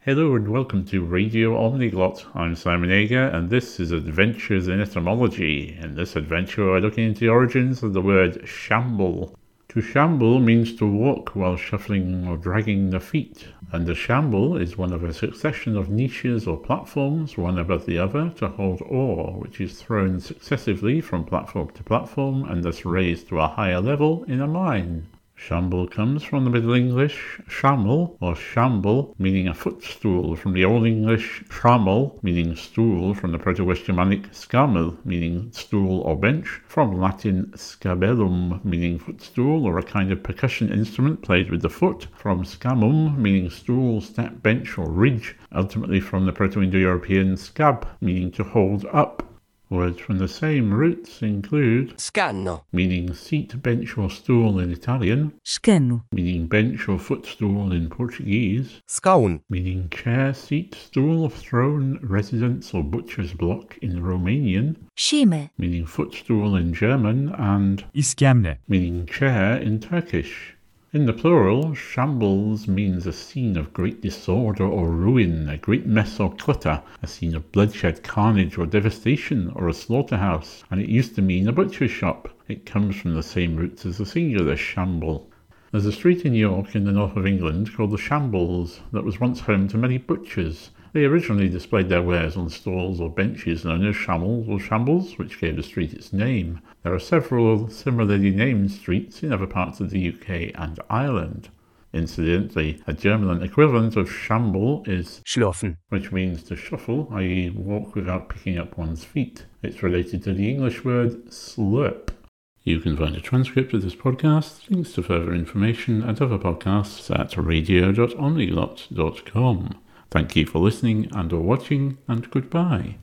Hello and welcome to Radio Omniglot. I'm Simon Ager and this is Adventures in Etymology. In this adventure we're looking into the origins of the word shamble. To shamble means to walk while shuffling or dragging the feet, and a shamble is one of a succession of niches or platforms, one above the other, to hold ore, which is thrown successively from platform to platform and thus raised to a higher level in a mine. Shamble comes from the Middle English shammel or shamble, meaning a footstool, from the Old English trammel, meaning stool, from the Proto-West Germanic scamel, meaning stool or bench, from Latin scabellum, meaning footstool or a kind of percussion instrument played with the foot, from scamum, meaning stool, step, bench or ridge, ultimately from the Proto-Indo-European scab, meaning to hold up. Words from the same roots include scanno, meaning seat, bench or stool in Italian, escano, meaning bench or footstool in Portuguese, scaun, meaning chair, seat, stool, throne, residence or butcher's block in Romanian, scime, meaning footstool in German, and iskemle, meaning chair in Turkish. In the plural, shambles means a scene of great disorder or ruin, a great mess or clutter, a scene of bloodshed, carnage or devastation, or a slaughterhouse, and it used to mean a butcher's shop. It comes from the same roots as the singular shamble. There's a street in York in the north of England called the Shambles that was once home to many butchers. They originally displayed their wares on stalls or benches known as shammels or shambles, which gave the street its name. There are several similarly named streets in other parts of the UK and Ireland. Incidentally, a German equivalent of shamble is schlafen, which means to shuffle, i.e. walk without picking up one's feet. It's related to the English word slurp. You can find a transcript of this podcast, links to further information and other podcasts at radio.omniglot.com. Thank you for listening and or watching, and goodbye.